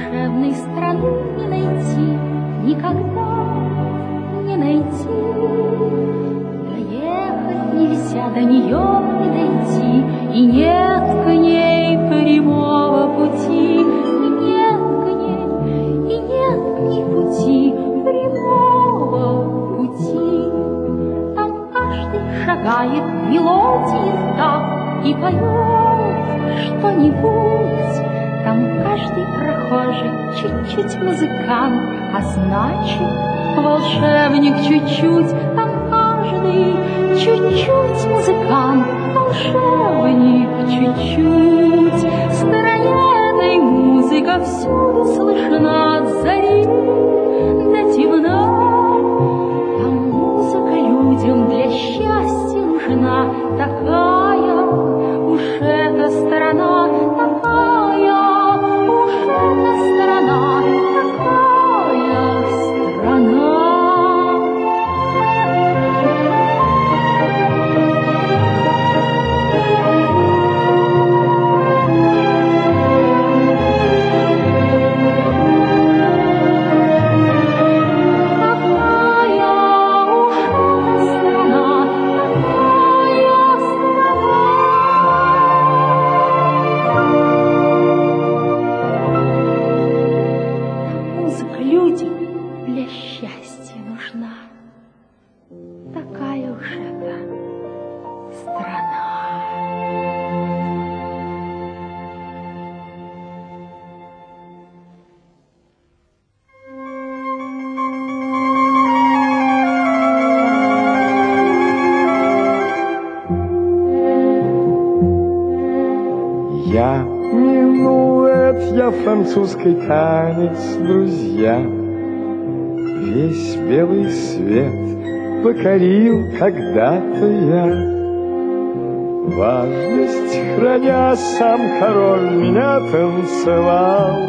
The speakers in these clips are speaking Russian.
волшебной страны не найти, никогда не найти. Доехать нельзя до нее не дойти, и нет к ней прямого пути, и нет к ней, и нет к ней пути, прямого пути. Там каждый шагает мелодии так и поет что-нибудь. Там каждый прохожий чуть-чуть музыкант, а значит, волшебник чуть-чуть. Там каждый чуть-чуть музыкант, волшебник чуть-чуть. В стороне этой музыка всюду слышна от зари до темна. Там музыка людям для счастья нужна, такая уж эта сторона, такая уж эта сторона, такая страна. Французский танец, друзья, весь белый свет покорил когда-то я. Важность храня, сам король меня танцевал,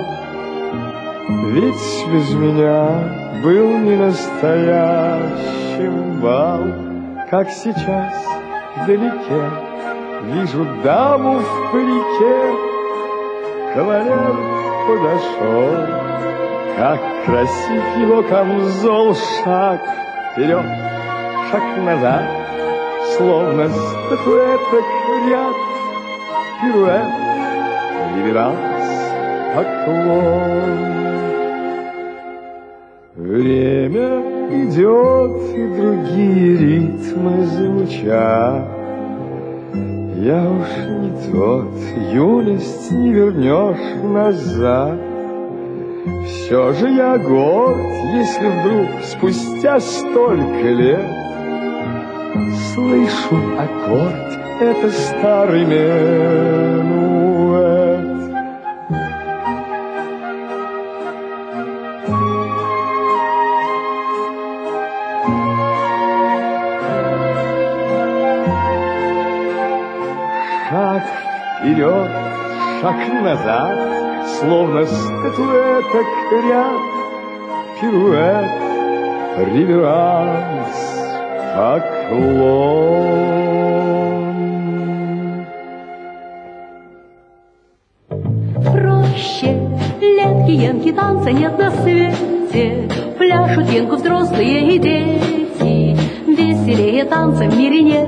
ведь без меня был не настоящим бал. Как сейчас вдалеке вижу даму в парике, кавалер подошел, как красив его камзол. Шаг вперед, шаг назад, словно статуэток ряд. Пируэт, реверанс, поклон. Время идет, и другие ритмы звучат. Я уж не тот, юность не вернешь назад. Все же я горд, если вдруг спустя столько лет слышу аккорд, это старый минуэт. Шаг вперед, шаг назад, словно статуэток ряд. Пируэт, реверанс, поклон. Проще летки-янки танца нет на свете, пляшут янку взрослые и дети, веселее танца в мире нет.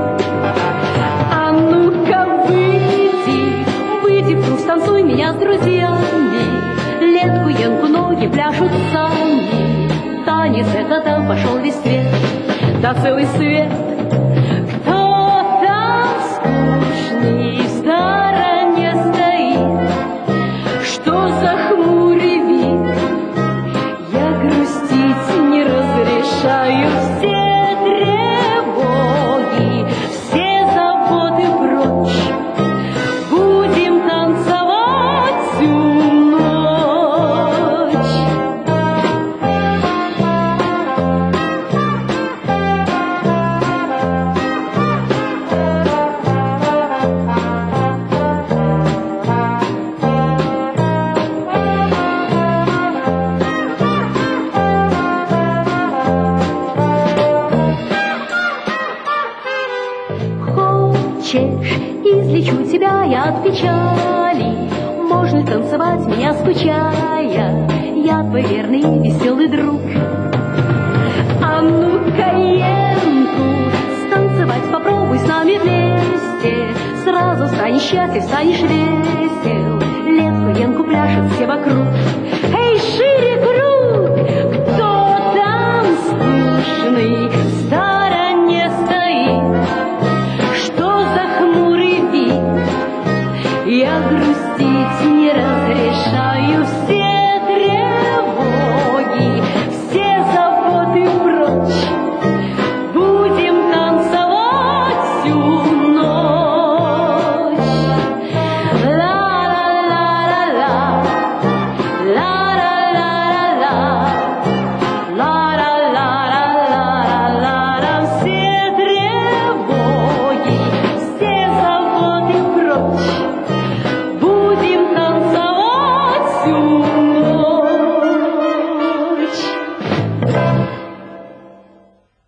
Выйди в круг, танцуй меня с друзьями, летку, янку, ноги пляшут сами. Танец это там пошел весь свет, да целый свет. Кто там скучный в стороне стоит, что за хмурый вид? Я грустить не разрешаю, все тревоги, все заботы прочь. Излечу тебя я от печали, можно танцевать, меня скучая, я твой верный веселый друг. А ну-ка, Янку, станцевать попробуй с нами вместе, сразу станешь счастлив, станешь весел. Летку Янку пляшет все вокруг. Эй, шире круг! Кто там скучный?